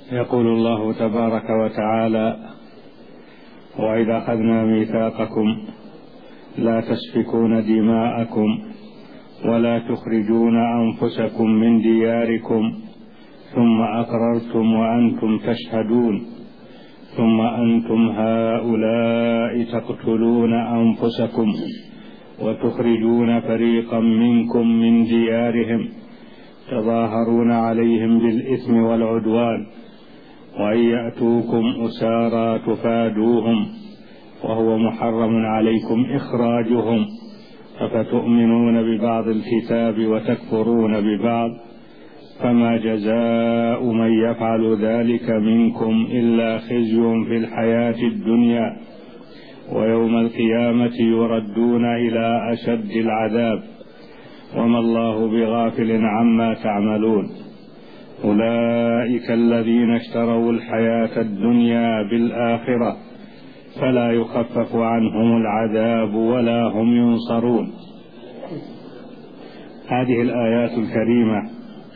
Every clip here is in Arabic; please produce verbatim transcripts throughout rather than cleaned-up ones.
يقول الله تبارك وتعالى: وإذا أخذنا ميثاقكم لا تسفكون دماءكم ولا تخرجون أنفسكم من دياركم ثم أقررتم وأنتم تشهدون ثم أنتم هؤلاء تقتلون أنفسكم وتخرجون فريقا منكم من ديارهم تظاهرون عليهم بالإثم والعدوان وإن يأتوكم أسارى تفادوهم وهو محرم عليكم إخراجهم أفتؤمنون ببعض الكتاب وتكفرون ببعض فما جزاء من يفعل ذلك منكم إلا خزي في الحياة الدنيا ويوم القيامة يردون إلى أشد العذاب وما الله بغافل عما تعملون أولئك الذين اشتروا الحياة الدنيا بالآخرة فلا يخفف عنهم العذاب ولا هم ينصرون. هذه الآيات الكريمة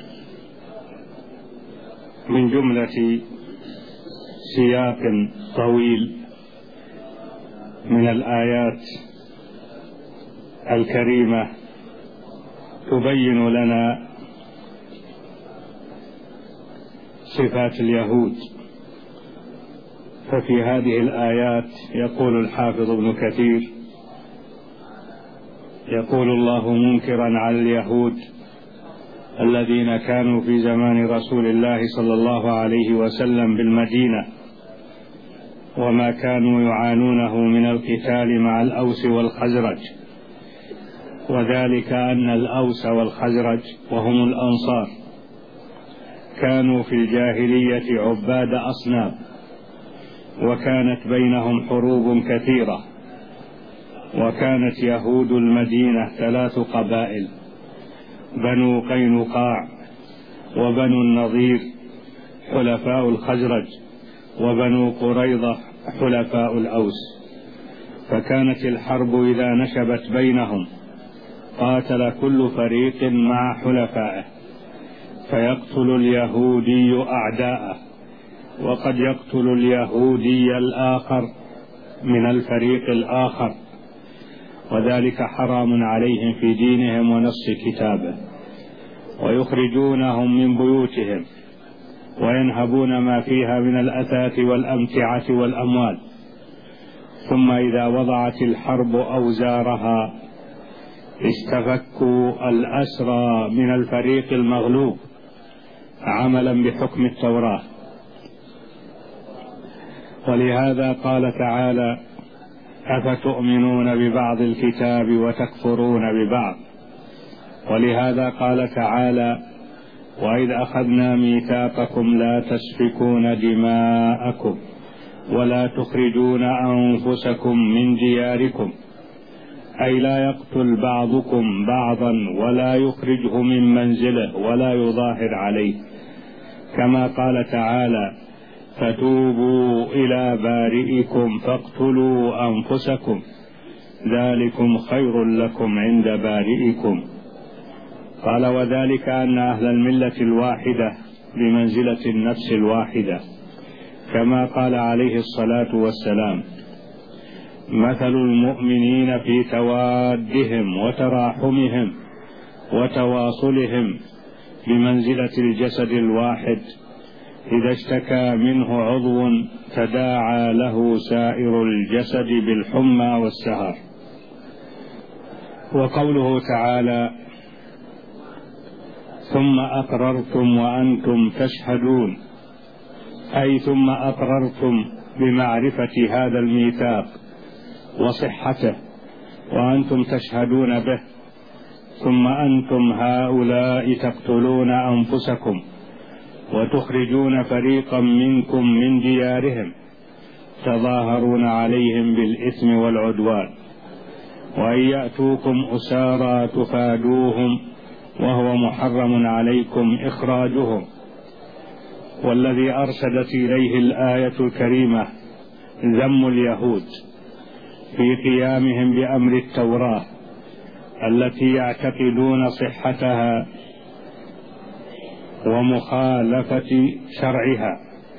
من جملة سياق طويل من الآيات الكريمة تبين لنا صفات اليهود. ففي هذه الآيات يقول الحافظ ابن كثير: يقول الله منكرا على اليهود الذين كانوا في زمان رسول الله صلى الله عليه وسلم بالمدينة وما كانوا يعانونه من القتال مع الأوس والخزرج، وذلك أن الأوس والخزرج وهم الأنصار كانوا في الجاهلية عباد أصنام، وكانت بينهم حروب كثيرة، وكانت يهود المدينة ثلاث قبائل: بنو قينقاع وبنو النضير حلفاء الخزرج وبنو قريظة حلفاء الأوس. فكانت الحرب إذا نشبت بينهم قاتل كل فريق مع حلفائه، فيقتل اليهودي أعداءه وقد يقتل اليهودي الآخر من الفريق الآخر، وذلك حرام عليهم في دينهم ونص كتابه، ويخرجونهم من بيوتهم وينهبون ما فيها من الأثاث والأمتعة والأموال، ثم إذا وضعت الحرب أوزارها استفكوا الأسرى من الفريق المغلوب عملا بحكم التوراة. ولهذا قال تعالى: أفتؤمنون ببعض الكتاب وتكفرون ببعض. ولهذا قال تعالى: وإذ أخذنا ميثاقكم لا تسفكون دماءكم ولا تخرجون أنفسكم من دياركم، أي لا يقتل بعضكم بعضا ولا يخرجه من منزله ولا يظاهر عليه، كما قال تعالى: فتوبوا إلى بارئكم فاقتلوا أنفسكم ذلكم خير لكم عند بارئكم. قال: وذلك أن أهل الملة الواحدة بمنزلة النفس الواحدة، كما قال عليه الصلاة والسلام: مثل المؤمنين في توادهم وتراحمهم وتواصلهم بمنزلة الجسد الواحد إذا اشتكى منه عضو تداعى له سائر الجسد بالحمى والسهر. وقوله تعالى: ثم أقررتم وأنتم تشهدون، أي ثم أقررتم بمعرفة هذا الميثاق وصحته وأنتم تشهدون به، ثم أنتم هؤلاء تقتلون أنفسكم وتخرجون فريقا منكم من ديارهم تظاهرون عليهم بالإثم والعدوان وإن يأتوكم أسارى تفادوهم وهو محرم عليكم إخراجهم. والذي أرشدت إليه الآية الكريمة ذم اليهود في قيامهم بأمر التوراة التي يعتقدون صحتها ومخالفة شرعها،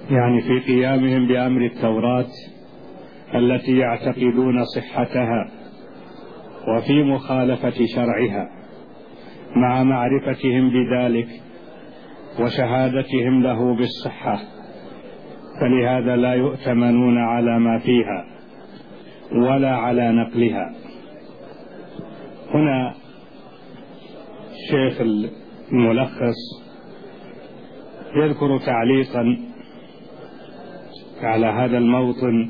يعني في قيامهم بأمر التوراة التي يعتقدون صحتها وفي مخالفة شرعها مع معرفتهم بذلك وشهادتهم له بالصحة، فلهذا لا يؤتمنون على ما فيها ولا على نقلها. هنا الشيخ الملخص يذكر تعليقا على هذا الموطن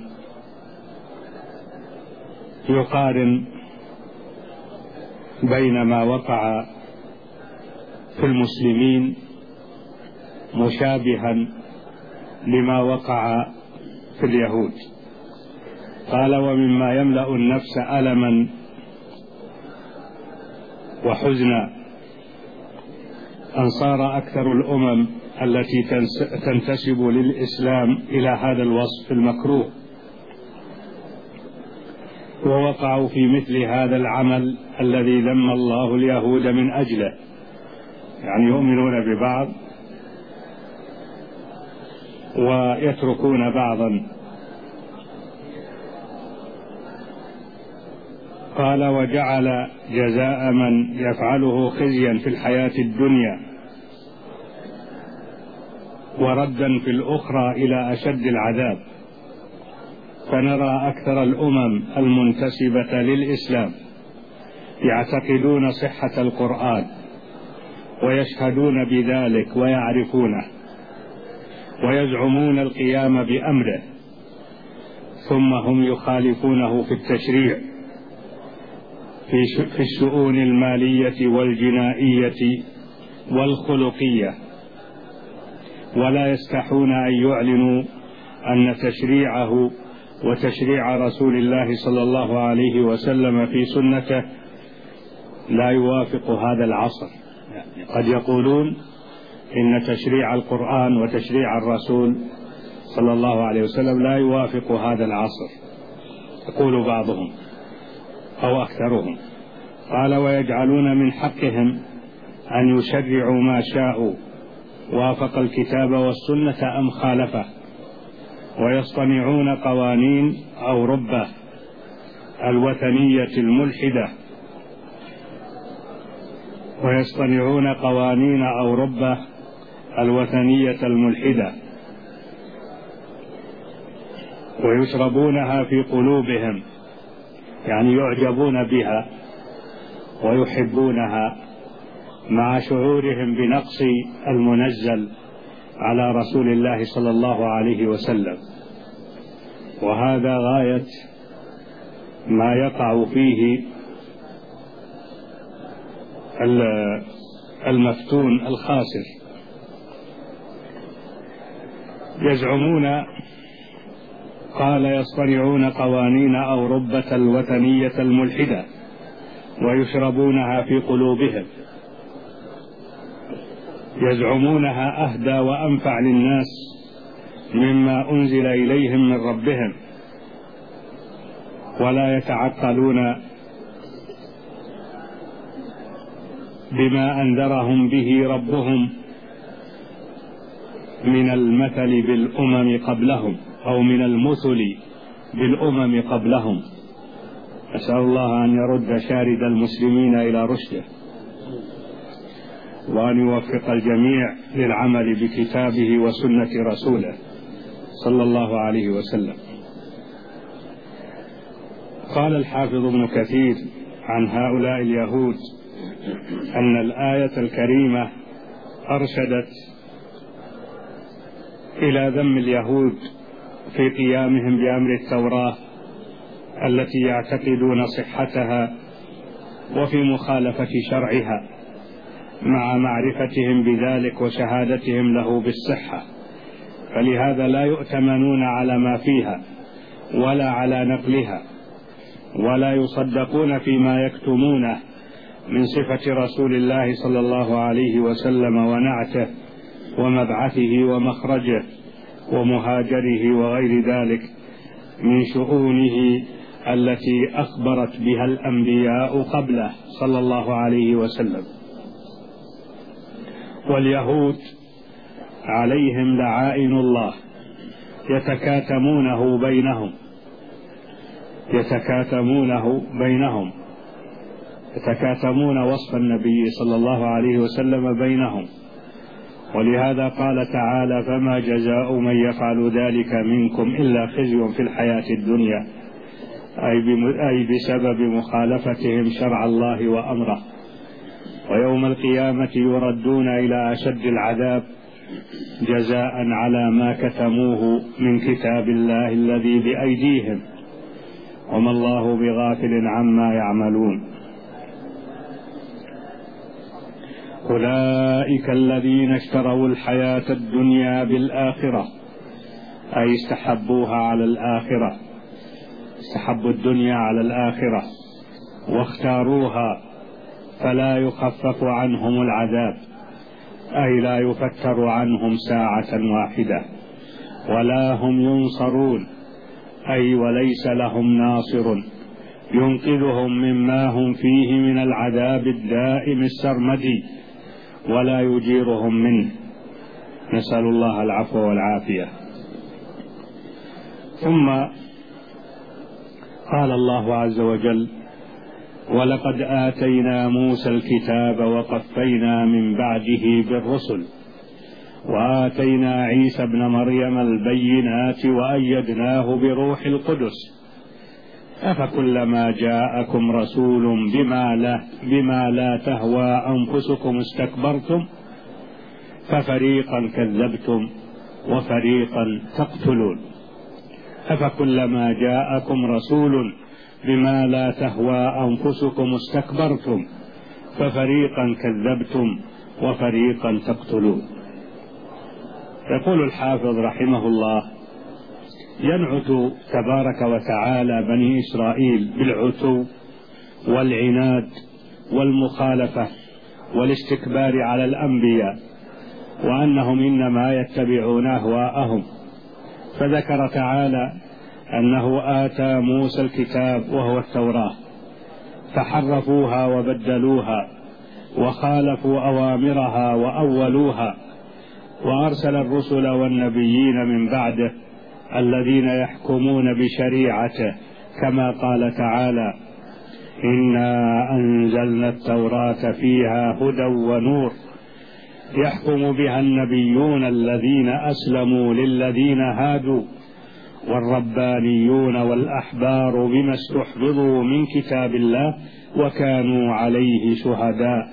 يقارن بين ما وقع في المسلمين مشابها لما وقع في اليهود. قال: ومما يملأ النفس ألما وحزنا أن صار أكثر الأمم التي تنتسب للإسلام إلى هذا الوصف المكروه، ووقعوا في مثل هذا العمل الذي ذم الله اليهود من أجله، يعني يؤمنون ببعض ويتركون بعضا. قال: وجعل جزاء من يفعله خزيا في الحياة الدنيا وردا في الأخرى إلى أشد العذاب. فنرى أكثر الأمم المنتسبة للإسلام يعتقدون صحة القرآن ويشهدون بذلك ويعرفونه ويزعمون القيام بأمره، ثم هم يخالفونه في التشريع في الشؤون المالية والجنائية والخلقية، ولا يستحون أن يعلنوا أن تشريعه وتشريع رسول الله صلى الله عليه وسلم في سنته لا يوافق هذا العصر. يعني قد يقولون إن تشريع القرآن وتشريع الرسول صلى الله عليه وسلم لا يوافق هذا العصر، يقول بعضهم أو أكثرهم. قال: ويجعلون من حقهم أن يشرعوا ما شاءوا وافق الكتاب والسنة أم خالفه، ويصطنعون قوانين أو ربة الوثنية الملحدة ويصطنعون قوانين أو ربة الوثنية الملحدة ويشربونها في قلوبهم، يعني يعجبون بها ويحبونها مع شعورهم بنقص المنزل على رسول الله صلى الله عليه وسلم. وهذا غاية ما يقع فيه المفتون الخاسر. يزعمون، قال: يصطنعون قوانين أو ربة الوثنية الملحدة ويشربونها في قلوبهم، يزعمونها أهدى وأنفع للناس مما أنزل إليهم من ربهم، ولا يتعقلون بما أنذرهم به ربهم من المثل بالأمم قبلهم أو من المثل بالأمم قبلهم. أسأل الله أن يرد شارد المسلمين إلى رشده، وأن يوفق الجميع للعمل بكتابه وسنة رسوله صلى الله عليه وسلم. قال الحافظ ابن كثير عن هؤلاء اليهود أن الآية الكريمة أرشدت إلى ذم اليهود في قيامهم بأمر التوراة التي يعتقدون صحتها وفي مخالفة شرعها مع معرفتهم بذلك وشهادتهم له بالصحة، فلهذا لا يؤتمنون على ما فيها ولا على نقلها، ولا يصدقون فيما يكتمونه من صفة رسول الله صلى الله عليه وسلم ونعته ومبعثه ومخرجه ومهاجره وغير ذلك من شؤونه التي أخبرت بها الأنبياء قبله صلى الله عليه وسلم. واليهود عليهم لعائن الله يتكاتمونه بينهم يتكاتمونه بينهم يتكاتمون وصف النبي صلى الله عليه وسلم بينهم. ولهذا قال تعالى: فما جزاء من يفعل ذلك منكم إلا خزي في الحياة الدنيا، أي بسبب مخالفتهم شرع الله وأمره، ويوم القيامة يردون إلى أشد العذاب جزاء على ما كتموه من كتاب الله الذي بأيديهم، وما الله بغافل عما يعملون. أولئك الذين اشتروا الحياة الدنيا بالآخرة، أي استحبوها على الآخرة، استحبوا الدنيا على الآخرة واختاروها، فلا يخفف عنهم العذاب، أي لا يفتر عنهم ساعة واحدة، ولا هم ينصرون، أي وليس لهم ناصر ينقذهم مما هم فيه من العذاب الدائم السرمدي، ولا يجيرهم منه. نسأل الله العفو والعافية. ثم قال الله عز وجل: ولقد آتينا موسى الكتاب وقفينا من بعده بالرسل وآتينا عيسى ابن مريم البينات وأيدناه بروح القدس أفكلما جاءكم رسول بما لا, بما لا تهوى أنفسكم استكبرتم ففريقا كذبتم وفريقا تقتلون. أفكلما جاءكم رسول بما لا تهوى أنفسكم استكبرتم ففريقا كذبتم وفريقا تقتلون. يقول الحافظ رحمه الله: ينعت تبارك وتعالى بني إسرائيل بالعتو والعناد والمخالفة والاستكبار على الأنبياء، وأنهم إنما يتبعون أهواءهم. فذكر تعالى أنه آتى موسى الكتاب وهو التوراة، فحرفوها وبدلوها وخالفوا أوامرها وأولوها، وأرسل الرسل والنبيين من بعده الذين يحكمون بشريعته، كما قال تعالى: إنا أنزلنا التوراة فيها هدى ونور يحكم بها النبيون الذين أسلموا للذين هادوا والربانيون والأحبار بما استحفظوا من كتاب الله وكانوا عليه شهداء.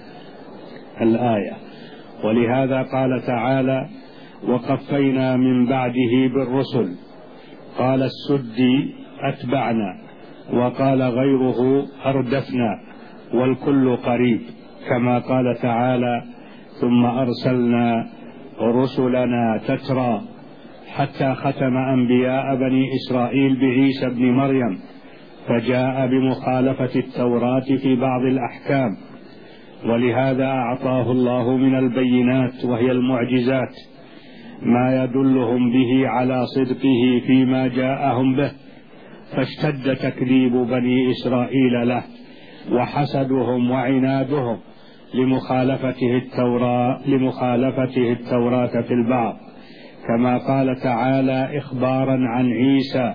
الآية. ولهذا قال تعالى: وقفينا من بعده بالرسل. قال السدي: أتبعنا، وقال غيره: أردفنا، والكل قريب، كما قال تعالى: ثم أرسلنا رسلنا تترى، حتى ختم أنبياء بني إسرائيل بعيسى ابن مريم، فجاء بمخالفة التوراة في بعض الأحكام، ولهذا أعطاه الله من البينات وهي المعجزات ما يدلهم به على صدقه فيما جاءهم به، فاشتد تكذيب بني إسرائيل له وحسدهم وعنادهم لمخالفته التوراة لمخالفته التوراة في البعض، كما قال تعالى إخبارا عن عيسى: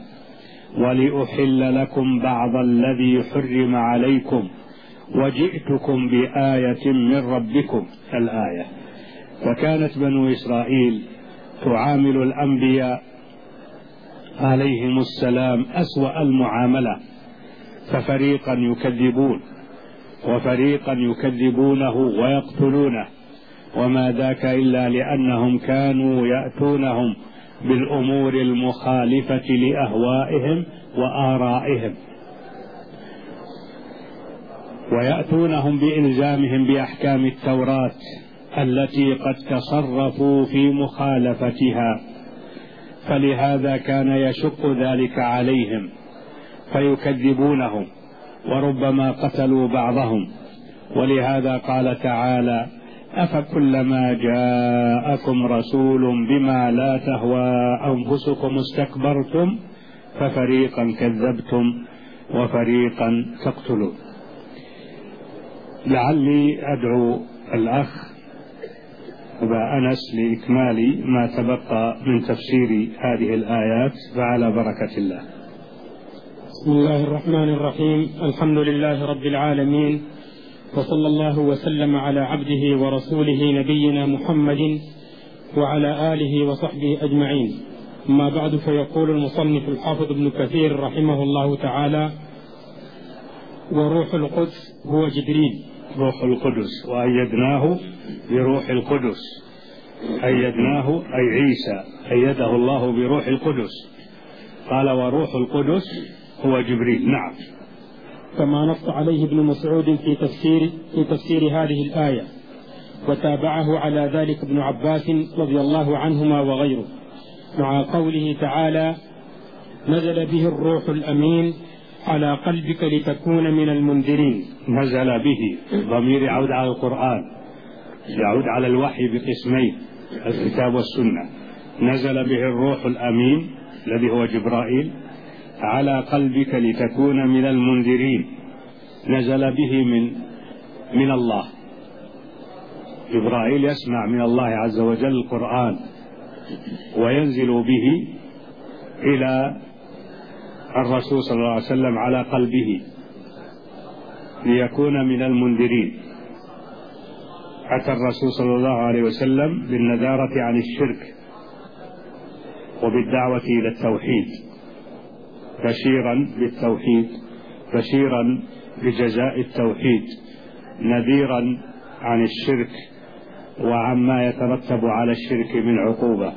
ولأحل لكم بعض الذي حرم عليكم وجئتكم بآية من ربكم. الآية. فكانت بنو إسرائيل تعامل الأنبياء عليهم السلام أسوأ المعاملة، ففريقا يكذبون وفريقا يكذبونه ويقتلونه، وما ذاك إلا لأنهم كانوا يأتونهم بالأمور المخالفة لأهوائهم وآرائهم، ويأتونهم بإلزامهم بأحكام التوراة التي قد تصرفوا في مخالفتها، فلهذا كان يشق ذلك عليهم فيكذبونهم وربما قتلوا بعضهم. ولهذا قال تعالى: أفكلما جاءكم رسول بما لا تهوى أنفسكم استكبرتم ففريقا كذبتم وفريقا تقتلون. لعلي أدعو الأخ أبا أنس لإكمال ما تبقى من تفسير هذه الآيات، فعلى بركة الله. بسم الله الرحمن الرحيم. الحمد لله رب العالمين، وصلى الله وسلم على عبده ورسوله نبينا محمد وعلى آله وصحبه أجمعين. أما بعد، فيقول المصنف الحافظ ابن كثير رحمه الله تعالى: وروح القدس هو جبريل. روح القدس، وأيدناه بروح القدس. أيدناه أي عيسى أيده الله بروح القدس. قال وروح القدس هو جبريل. نعم. كما نص عليه ابن مسعود في تفسير في تفسير هذه الآية، وتابعه على ذلك ابن عباس رضي الله عنهما وغيره، مع قوله تعالى: نزل به الروح الأمين على قلبك لتكون من المنذرين. نزل به ضمير يعود على القرآن، يعود على الوحي بقسمين: الكتاب والسنة. نزل به الروح الأمين الذي هو جبرائيل على قلبك لتكون من المنذرين. نزل به من من الله. جبرائيل يسمع من الله عز وجل القرآن، وينزل به إلى الرسول صلى الله عليه وسلم على قلبه ليكون من المنذرين. أتى الرسول صلى الله عليه وسلم بالنذارة عن الشرك وبالدعوة إلى التوحيد، بشيرا بالتوحيد، بشيرا بجزاء التوحيد، نذيرا عن الشرك وعما يترتب على الشرك من عقوبة،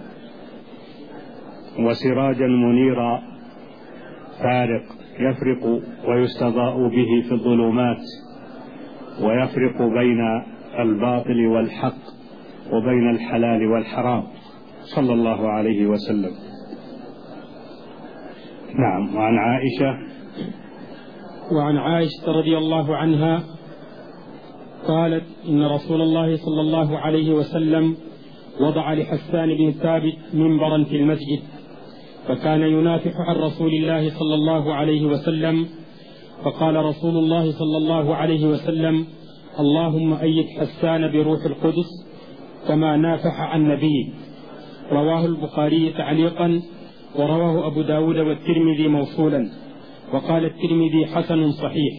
وسراجا منيرا فارق يفرق ويستضاء به في الظلمات، ويفرق بين الباطل والحق وبين الحلال والحرام، صلى الله عليه وسلم. نعم. وعن عائشة وعن عائشة رضي الله عنها قالت: إن رسول الله صلى الله عليه وسلم وضع لحسان بن ثابت منبرا في المسجد، فكان ينافح عن رسول الله صلى الله عليه وسلم، فقال رسول الله صلى الله عليه وسلم: اللهم أيد حسان بروح القدس كما نافح عن نبيه. رواه البخاري تعليقا، ورواه أبو داود والترمذي موصولا، وقال الترمذي حسن صحيح.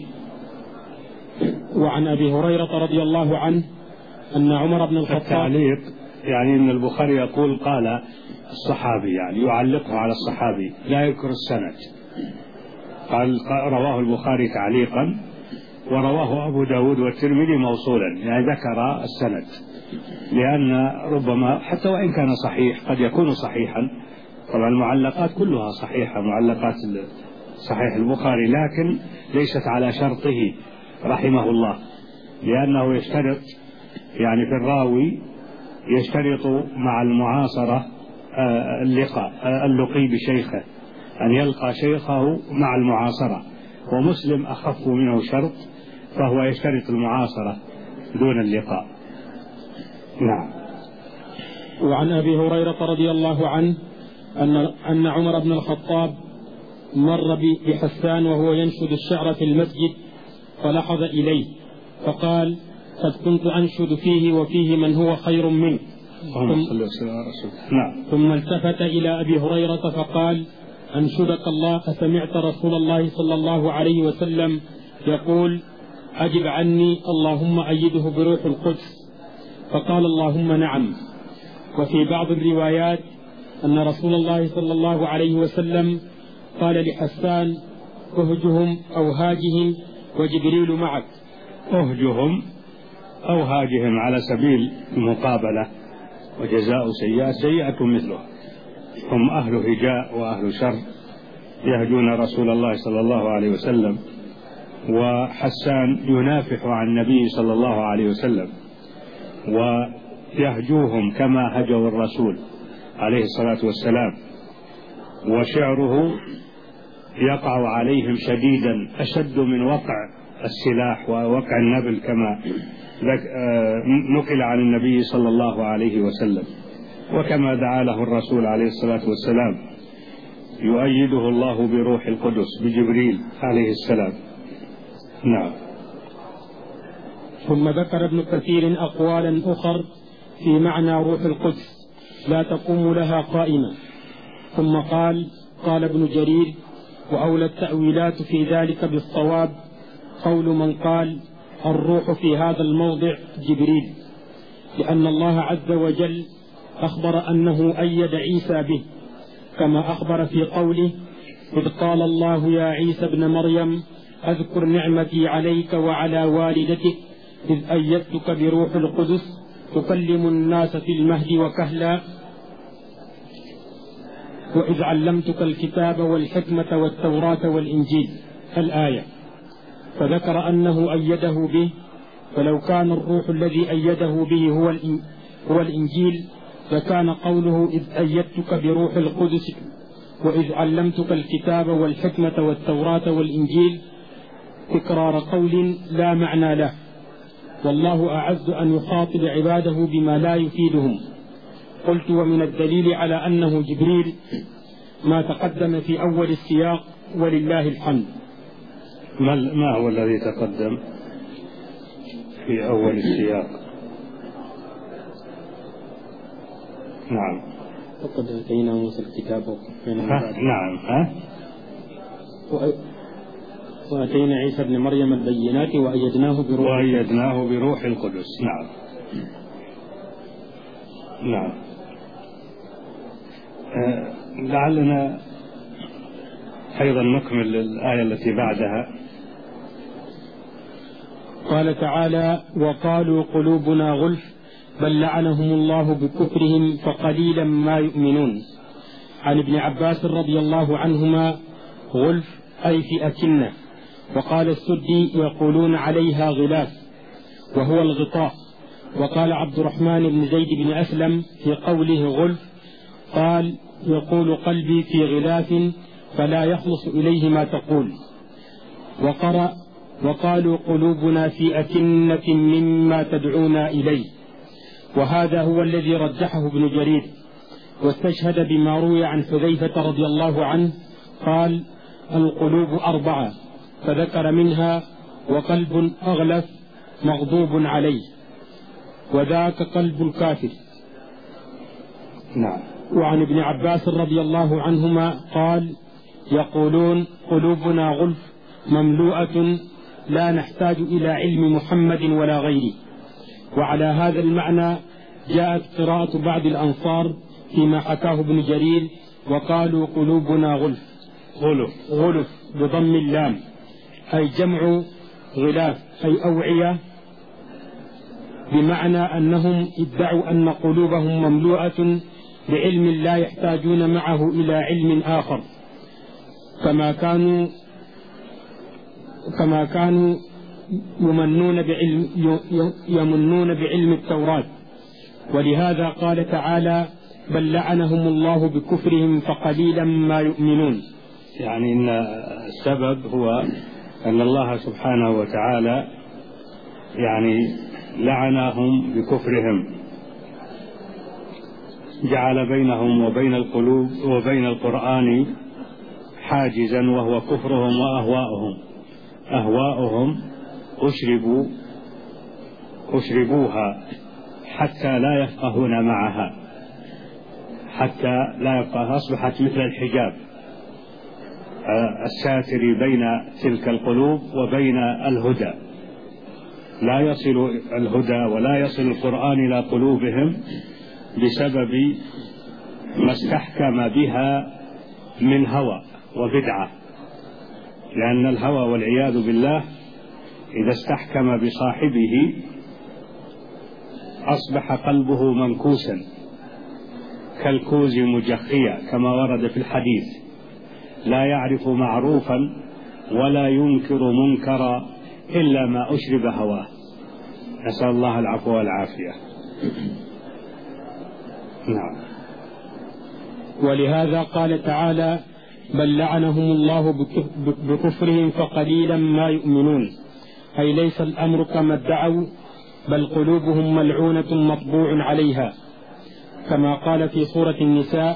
وعن أبي هريرة رضي الله عنه أن عمر بن الخطاب. التعليق يعني أن البخاري يقول قال الصحابي، يعني يعلقه على الصحابي، لا يذكر السند. قال رواه البخاري تعليقا، ورواه أبو داود والترمذي موصولا، يعني ذكر السند، لأن ربما حتى وإن كان صحيح قد يكون صحيحا. طبعا المعلقات كلها صحيحة، معلقات صحيح البخاري، لكن ليست على شرطه رحمه الله، لأنه يشترط يعني في الراوي يشترط مع المعاصرة اللقاء اللقي بشيخه، أن يلقى شيخه مع المعاصرة، ومسلم أخف منه شرط، فهو يشترط المعاصرة دون اللقاء. نعم. وعن أبي هريرة رضي الله عنه أن أن عمر بن الخطاب مر بحسان وهو ينشد الشعر في المسجد، فلحظ إليه فقال: قد كنت أنشد فيه وفيه من هو خير منه. ثم, ثم التفت إلى أبي هريرة فقال: أنشدك الله، أسمعت رسول الله صلى الله عليه وسلم يقول: أجب عني اللهم أيده بروح القدس؟ فقال: اللهم نعم. وفي بعض الروايات أن رسول الله صلى الله عليه وسلم قال لحسان: أهجهم أو هاجهم وجبريل معك. أهجهم أو هاجهم على سبيل المقابلة، وجزاء سيئة سيئة مثله. هم أهل هجاء وأهل شر يهجون رسول الله صلى الله عليه وسلم، وحسان ينافح عن النبي صلى الله عليه وسلم، ويهجوهم كما هجوا الرسول عليه الصلاة والسلام، وشعره يقع عليهم شديدا، أشد من وقع السلاح ووقع النبل كما نقل عن النبي صلى الله عليه وسلم، وكما دعا له الرسول عليه الصلاة والسلام: يؤيده الله بروح القدس بجبريل عليه السلام. نعم. ثم ذكر ابن كثير أقوالا أخر في معنى روح القدس لا تقوم لها قائمة. ثم قال قال ابن جرير: وأولى التأويلات في ذلك بالصواب قول من قال الروح في هذا الموضع جبريل، لأن الله عز وجل أخبر أنه أيد عيسى به، كما أخبر في قوله: إذ قال الله يا عيسى ابن مريم أذكر نعمتي عليك وعلى والدتك إذ أيدتك بروح القدس تكلم الناس في المهد وكهلا وإذ علمتك الكتاب والحكمة والتوراة والإنجيل، الآية. فذكر أنه أيده به، فلو كان الروح الذي أيده به هو هو الإنجيل لكان قوله إذ أيدتك بروح القدس وإذ علمتك الكتاب والحكمة والتوراة والإنجيل تكرار قول لا معنى له، والله أعز أن يخاطب عباده بما لا يفيدهم. قلت: ومن الدليل على أنه جبريل ما تقدم في أول السياق ولله الحمد. ما هو الذي تقدم في أول السياق؟ نعم. فقد أتينا موسى الكتاب نعم. ها؟ وأتينا عيسى ابن مريم البينات وأيدناه بروح وأيدناه بروح القدس. نعم نعم. أه لعلنا أيضا نكمل الآية التي بعدها. قال تعالى: وقالوا قلوبنا غلف بل لعنهم الله بكفرهم فقليلا ما يؤمنون. عن ابن عباس رضي الله عنهما: غلف أي في أكنة. وقال السدي: يقولون عليها غلاف وهو الغطاء. وقال عبد الرحمن بن زيد بن أسلم في قوله غلف قال: يقول قلبي في غلاف فلا يخلص إليه ما تقول. وقرأ: وقالوا قلوبنا في أكنة مما تدعونا إليه. وهذا هو الذي رجحه ابن جرير، واستشهد بما روي عن حذيفة رضي الله عنه قال: القلوب أربعة، فذكر منها وقلب أغلف مغضوب عليه، وذاك قلب الكافر. نعم. وعن ابن عباس رضي الله عنهما قال: يقولون قلوبنا غلف مملوءة لا نحتاج إلى علم محمد ولا غيره. وعلى هذا المعنى جاءت قراءة بعض الأنصار فيما حكاه ابن جرير: وقالوا قلوبنا غلف غلف غلف بضم اللام، أي جمع غلاف أي أوعية، بمعنى أنهم ادعوا أن قلوبهم مملوءة بعلم لا يحتاجون معه إلى علم آخر، كما كانوا كما كانوا يمنون بعلم يمنون بعلم التوراة. ولهذا قال تعالى: بل لعنهم الله بكفرهم فقليلا ما يؤمنون. يعني إن السبب هو أن الله سبحانه وتعالى يعني لعنهم بكفرهم، جعل بينهم وبين القلوب وبين القرآن حاجزا وهو كفرهم وأهواؤهم. أهواؤهم أشربوا أشربوها حتى لا يفقهون معها، حتى لا يفقه، أصبحت مثل الحجاب الساتر بين تلك القلوب وبين الهدى. لا يصل الهدى ولا يصل القرآن إلى قلوبهم بسبب ما استحكم بها من هوى وبدعة، لأن الهوى والعياذ بالله إذا استحكم بصاحبه أصبح قلبه منكوسا كالكوز مجخيا، كما ورد في الحديث: لا يعرف معروفا ولا ينكر منكرا إلا ما أشرب هواه. نسأل الله العفو والعافية. نعم. ولهذا قال تعالى: بل لعنهم الله بكفرهم فقليلا ما يؤمنون، أي ليس الأمر كما ادعوا، بل قلوبهم ملعونة مطبوع عليها، كما قال في سورة النساء: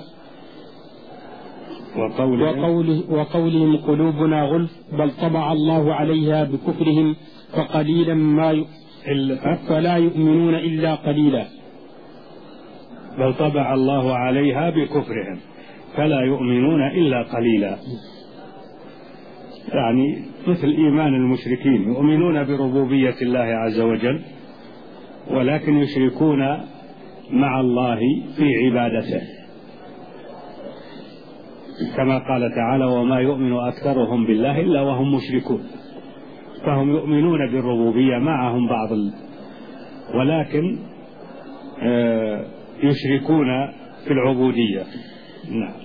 وقوله وقولهم قلوبنا غلف بل طبع الله عليها بكفرهم فقليلا ما ي... فلا يؤمنون إلا قليلا. بل طبع الله عليها بكفرهم فلا يؤمنون إلا قليلا. يعني مثل إيمان المشركين، يؤمنون بربوبية الله عز وجل ولكن يشركون مع الله في عبادته، كما قال تعالى: وما يؤمن أكثرهم بالله إلا وهم مشركون. فهم يؤمنون بالربوبية معهم بعض ال... ولكن يشركون في العبودية. نعم.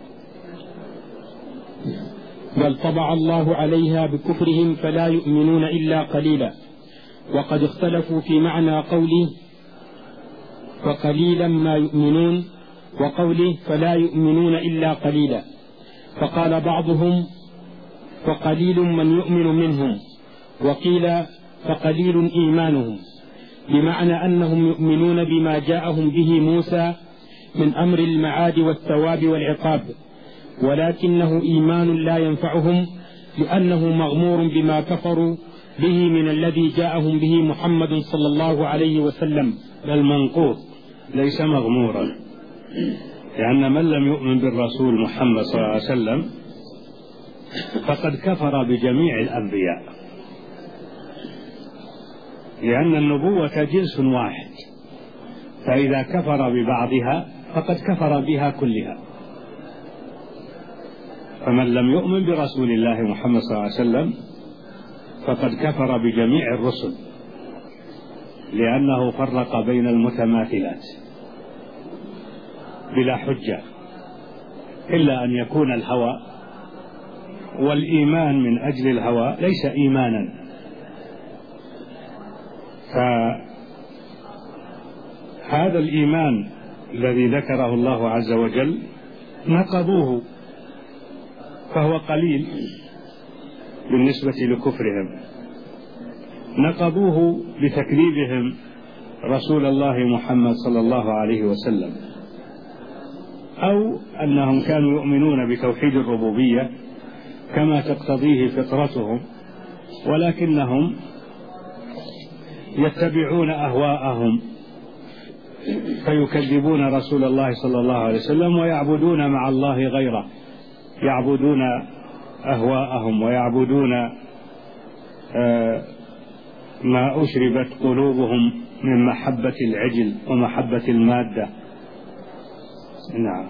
بل طبع الله عليها بكفرهم فلا يؤمنون إلا قليلا. وقد اختلفوا في معنى قوله فقليلا ما يؤمنون وقوله فلا يؤمنون إلا قليلا، فقال بعضهم فقليل من يؤمن منهم، وقيل فقليل إيمانهم، بمعنى أنهم يؤمنون بما جاءهم به موسى من أمر المعاد والثواب والعقاب، ولكنه إيمان لا ينفعهم لأنه مغمور بما كفروا به من الذي جاءهم به محمد صلى الله عليه وسلم. بل منقوط ليس مغمورا، لأن من لم يؤمن بالرسول محمد صلى الله عليه وسلم فقد كفر بجميع الأنبياء، لأن النبوة جنس واحد، فإذا كفر ببعضها فقد كفر بها كلها. فمن لم يؤمن برسول الله محمد صلى الله عليه وسلم فقد كفر بجميع الرسل، لأنه فرق بين المتماثلات بلا حجة، إلا أن يكون الهوى، والإيمان من أجل الهوى ليس إيمانا. فهذا الإيمان الذي ذكره الله عز وجل نقضوه، فهو قليل بالنسبة لكفرهم، نقضوه بتكذيبهم رسول الله محمد صلى الله عليه وسلم، أو أنهم كانوا يؤمنون بتوحيد الربوبية كما تقتضيه فطرتهم، ولكنهم يتبعون أهواءهم فيكذبون رسول الله صلى الله عليه وسلم ويعبدون مع الله غيره، يعبدون أهواءهم ويعبدون ما أشربت قلوبهم من محبة العجل ومحبة المادة. نعم.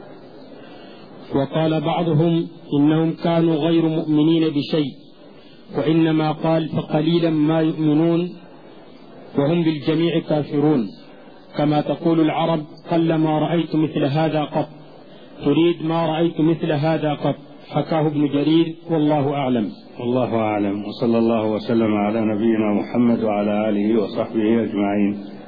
وقال بعضهم إنهم كانوا غير مؤمنين بشيء، وإنما قال فقليلا ما يؤمنون وهم بالجميع كافرون، كما تقول العرب قل ما رأيت مثل هذا قط، تريد ما رأيت مثل هذا قط. حكاه ابن جرير، والله أعلم. والله أعلم، وصلى الله وسلم على نبينا محمد وعلى آله وصحبه أجمعين.